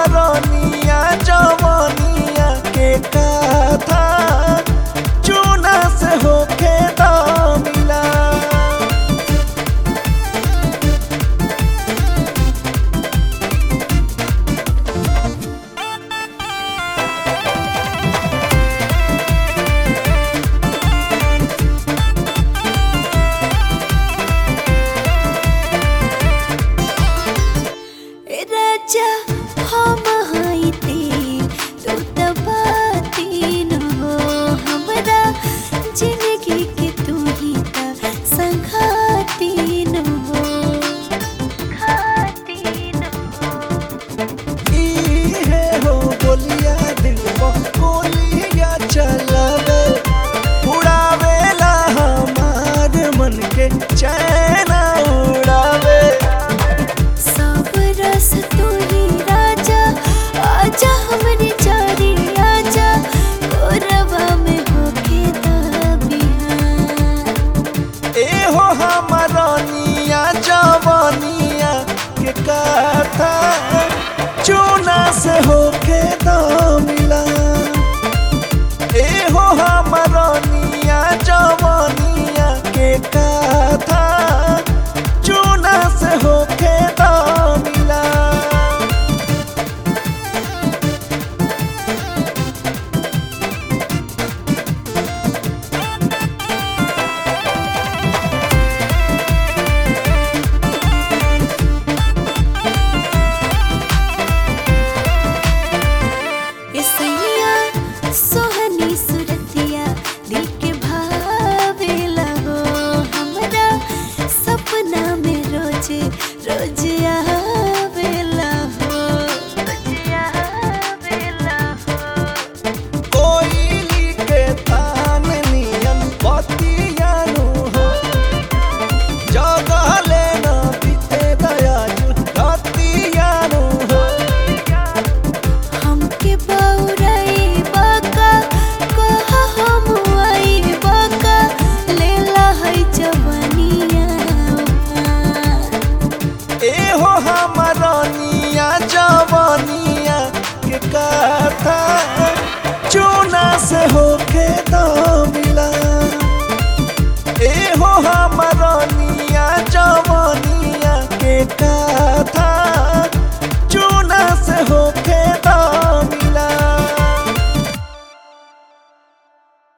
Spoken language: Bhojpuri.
हमरनिया जवनिया के कथा चूना से होके दामिला। राजा हम हाइते तू तबाती न हो हमरा जिंदगी के तू ही ता संघाती न हो इहे हो बोलिया दिल गोलिया चलावे उड़ावेला हमार मन के चैन उड़ावे। सब रस तू ही राजा आजा हमरे चारी आजा कोरवा में होके दबिया। ए हो हमरनिया जवनिया के कथा चूना से होके दामिला। ए हो हमरनिया जवनिया के कथा चूना से होके दामिला। इसैया सोहनी सुरतिया दिल के भावेला हो हमरा सपना में रोज रोज आवेला हो कोयली के तान नियन बतियानु हो जगले न बीते दयालु रतियानु हो। हमके बौराई बाका कहा हम आई बाका लेला है जवानिया ए हो हमरनिया जवनिया के कथा चूना से होके दामिला। ए हो हमरनिया जवनिया के कथा